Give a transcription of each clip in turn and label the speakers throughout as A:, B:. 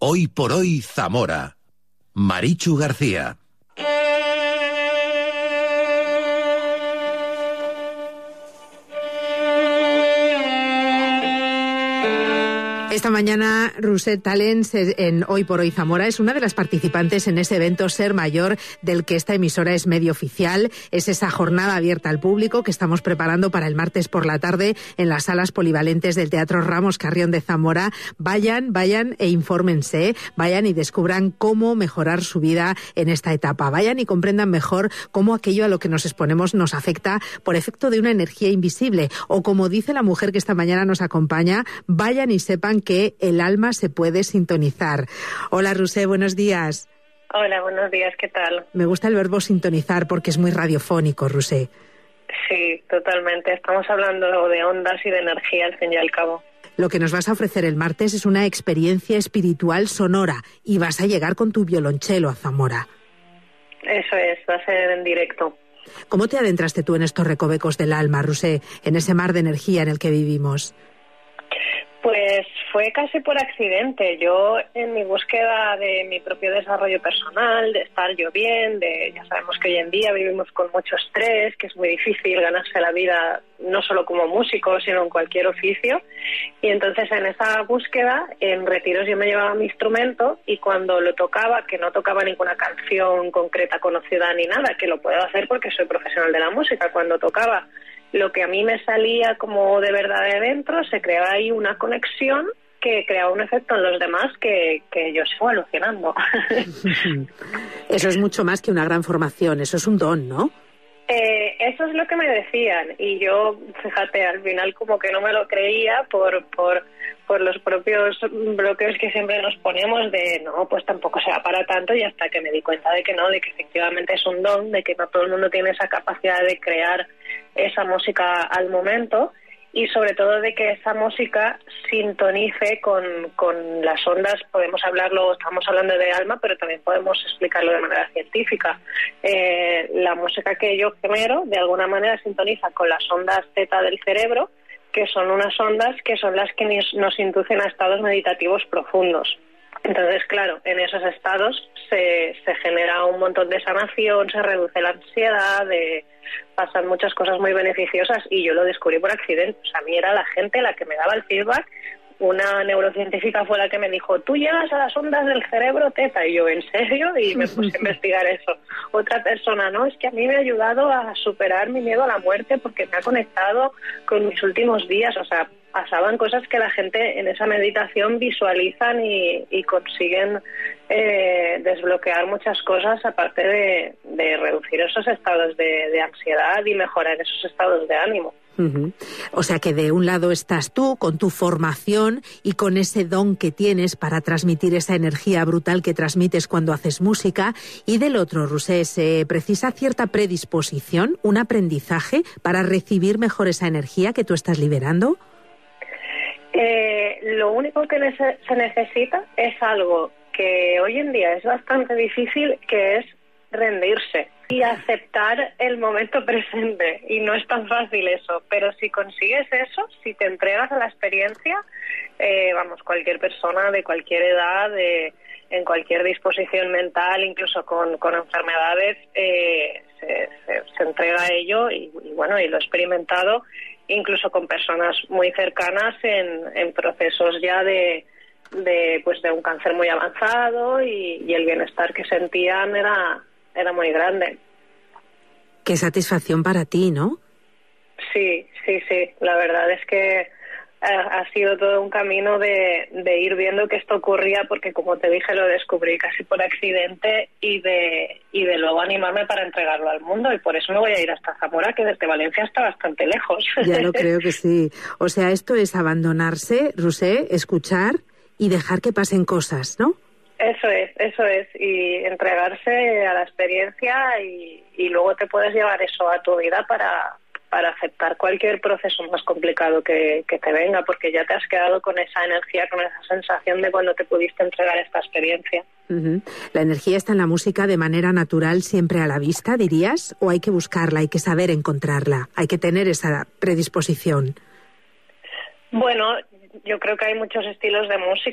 A: Hoy por hoy Zamora. Marichu García.
B: Esta mañana, Rousset Talens, en Hoy por Hoy Zamora, es una de las participantes en ese evento Ser Mayor, del que esta emisora es medio oficial. Es esa jornada abierta al público que estamos preparando para el martes por la tarde en las salas polivalentes del Teatro Ramos Carrión de Zamora. Vayan e infórmense, vayan y descubran cómo mejorar su vida en esta etapa. Vayan y comprendan mejor cómo aquello a lo que nos exponemos nos afecta por efecto de una energía invisible. O como dice la mujer que esta mañana nos acompaña, vayan y sepan que el alma se puede sintonizar. Hola, Rousset, buenos días.
C: Hola, buenos días, ¿qué tal?
B: Me gusta el verbo sintonizar porque es muy radiofónico, Rousset.
C: Sí, totalmente. Estamos hablando de ondas y de energía, al fin y al cabo.
B: Lo que nos vas a ofrecer el martes es una experiencia espiritual sonora y vas a llegar con tu violonchelo a Zamora.
C: Eso es, va a ser en directo.
B: ¿Cómo te adentraste tú en estos recovecos del alma, Rousset, en ese mar de energía en el que vivimos?
C: Pues fue casi por accidente. Yo, en mi búsqueda de mi propio desarrollo personal, de estar yo bien, ya sabemos que hoy en día vivimos con mucho estrés, que es muy difícil ganarse la vida no solo como músico, sino en cualquier oficio. Y entonces en esa búsqueda, en retiros yo me llevaba mi instrumento y cuando lo tocaba, que no tocaba ninguna canción concreta conocida ni nada, que lo puedo hacer porque soy profesional de la música, cuando tocaba lo que a mí me salía como de verdad de dentro, se creaba ahí una conexión que creaba un efecto en los demás que yo sigo alucinando.
B: Eso es mucho más que una gran formación, eso es un don, ¿no?
C: Eso es lo que me decían y yo, fíjate, al final como que no me lo creía por los propios bloqueos que siempre nos ponemos de no, pues tampoco será para tanto, y hasta que me di cuenta de que no, de que efectivamente es un don, de que no todo el mundo tiene esa capacidad de crear esa música al momento y sobre todo de que esa música sintonice con las ondas. Podemos hablarlo, estamos hablando de alma, pero también podemos explicarlo de manera científica. La música que yo genero de alguna manera sintoniza con las ondas θ del cerebro, que son unas ondas que son las que nos inducen a estados meditativos profundos. Entonces, claro, en esos estados se genera un montón de sanación, se reduce la ansiedad, pasan muchas cosas muy beneficiosas y yo lo descubrí por accidente. O sea, a mí era la gente la que me daba el feedback. Una neurocientífica fue la que me dijo, tú llegas a las ondas del cerebro θ, y yo, ¿en serio? Y me puse a investigar eso. Otra persona, no, es que a mí me ha ayudado a superar mi miedo a la muerte porque me ha conectado con mis últimos días. O sea, pasaban cosas que la gente en esa meditación visualizan y consiguen desbloquear muchas cosas, aparte de reducir esos estados de ansiedad y mejorar esos estados de ánimo.
B: Uh-huh. O sea que de un lado estás tú con tu formación y con ese don que tienes para transmitir esa energía brutal que transmites cuando haces música, y del otro, Rousset, ¿se precisa cierta predisposición, un aprendizaje para recibir mejor esa energía que tú estás liberando?
C: Lo único que se necesita es algo que hoy en día es bastante difícil, que es rendirse y aceptar el momento presente, y no es tan fácil eso, pero si consigues eso, si te entregas a la experiencia, cualquier persona de cualquier edad, en cualquier disposición mental, incluso con enfermedades, se entrega a ello y lo he experimentado incluso con personas muy cercanas en procesos ya de un cáncer muy avanzado, y el bienestar que sentían era muy grande.
B: Qué satisfacción para ti, ¿no?
C: Sí. La verdad es que ha sido todo un camino de ir viendo que esto ocurría, porque como te dije, lo descubrí casi por accidente, y de luego animarme para entregarlo al mundo, y por eso me voy a ir hasta Zamora, que desde Valencia está bastante lejos.
B: Ya lo creo que sí. O sea, esto es abandonarse, Rousset, escuchar y dejar que pasen cosas, ¿no?
C: Eso es, y entregarse a la experiencia, y luego te puedes llevar eso a tu vida para aceptar cualquier proceso más complicado que te venga, porque ya te has quedado con esa energía, con esa sensación de cuando te pudiste entregar esta experiencia.
B: Uh-huh. ¿La energía está en la música de manera natural, siempre a la vista, dirías? ¿O hay que buscarla, hay que saber encontrarla, hay que tener esa predisposición?
C: Bueno, yo creo que hay muchos estilos de música,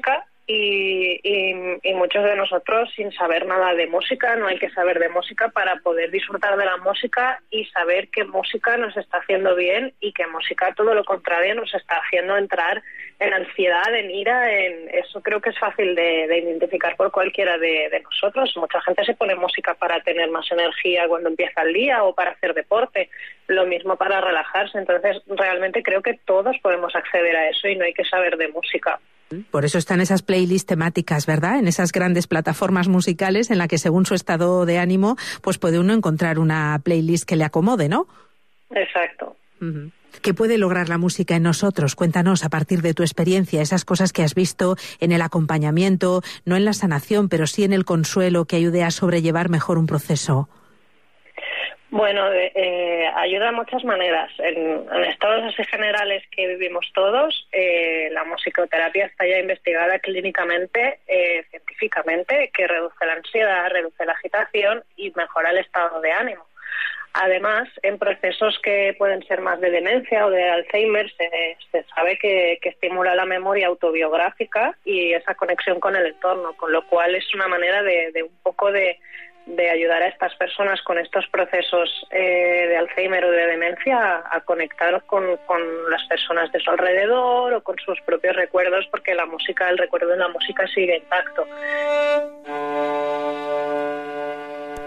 C: y muchos de nosotros sin saber nada de música. No hay que saber de música para poder disfrutar de la música y saber qué música nos está haciendo bien y qué música, todo lo contrario, nos está haciendo entrar en ansiedad, en ira. Eso creo que es fácil de identificar por cualquiera de nosotros. Mucha gente se pone música para tener más energía cuando empieza el día o para hacer deporte, lo mismo para relajarse. Entonces realmente creo que todos podemos acceder a eso y no hay que saber de música.
B: Por eso están esas playlists temáticas, ¿verdad? En esas grandes plataformas musicales en la que según su estado de ánimo, pues puede uno encontrar una playlist que le acomode, ¿no?
C: Exacto.
B: Uh-huh. ¿Qué puede lograr la música en nosotros? Cuéntanos, a partir de tu experiencia, esas cosas que has visto en el acompañamiento, no en la sanación, pero sí en el consuelo, que ayude a sobrellevar mejor un proceso.
C: Bueno, ayuda de muchas maneras. En estados así generales que vivimos todos, la musicoterapia está ya investigada clínicamente, científicamente, que reduce la ansiedad, reduce la agitación y mejora el estado de ánimo. Además, en procesos que pueden ser más de demencia o de Alzheimer, se sabe que estimula la memoria autobiográfica y esa conexión con el entorno, con lo cual es una manera de un poco de ayudar a estas personas con estos procesos de Alzheimer o de demencia a conectar con las personas de su alrededor o con sus propios recuerdos, porque el recuerdo en la música sigue intacto.